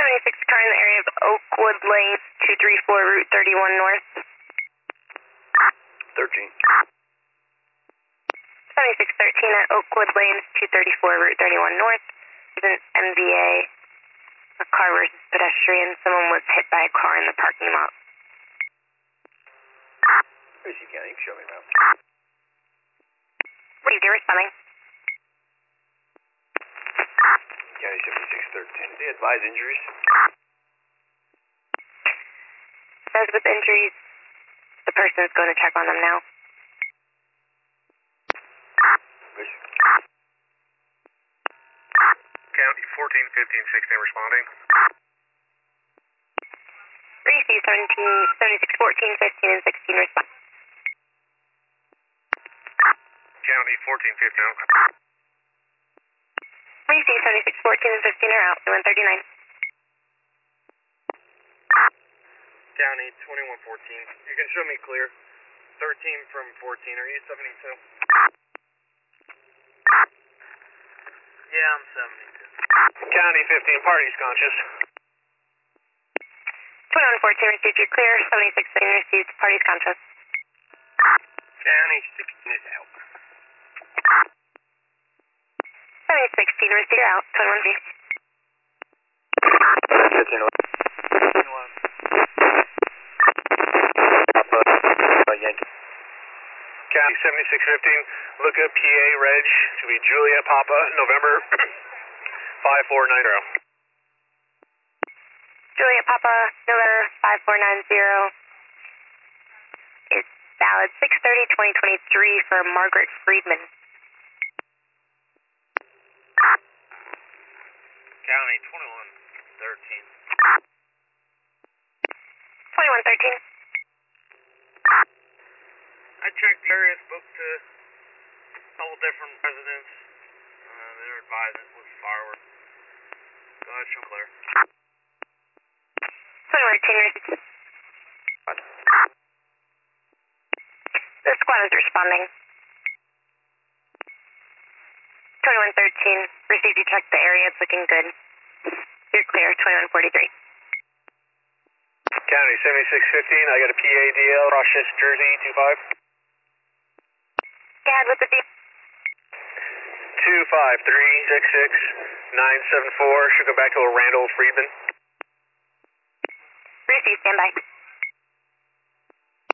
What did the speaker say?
76 car in the area of Oakwood Lane, 234 Route 31 North. 13. 7613 at Oakwood Lane, 234 Route 31 North. There's an MVA, a car versus pedestrian. Someone was hit by a car in the parking lot. Tracy County, you can show me around. What do you do responding? County 7613. They advise injuries? Those with injuries, the person is going to check on them now. County 14, 15, 16 responding. Receive 76 14, 15, and 16 respond. County 14, 15. Receive 76 14, and 15 are out. 139. County 21, 14. You can show me clear. 13 from 14. Are you 72? Yeah, I'm 72. County 15, party's conscious. 21 14 received your clear. 76 15 received parties conscious. County 16 is out. 76 16 received out. 21 3. 15. 21. Yankee. County 7615, look up PA Reg to be Juliet Papa, November 5490. Juliet Papa, November 5490. It's valid 6/30/2023 for Margaret Friedman. County 2113. 2113. I checked the area, spoke to a couple different residents. They're advising it was fireworks. Go ahead, show clear. 2113 received. The squad is responding. 2113 received. You checked the area. It's looking good. You're clear. 2143. County 7615, I got a PADL, Rochester, Jersey, 25. Go ahead with the deep. 25366-974, should go back to Randall Friedman. Receive. Stand by.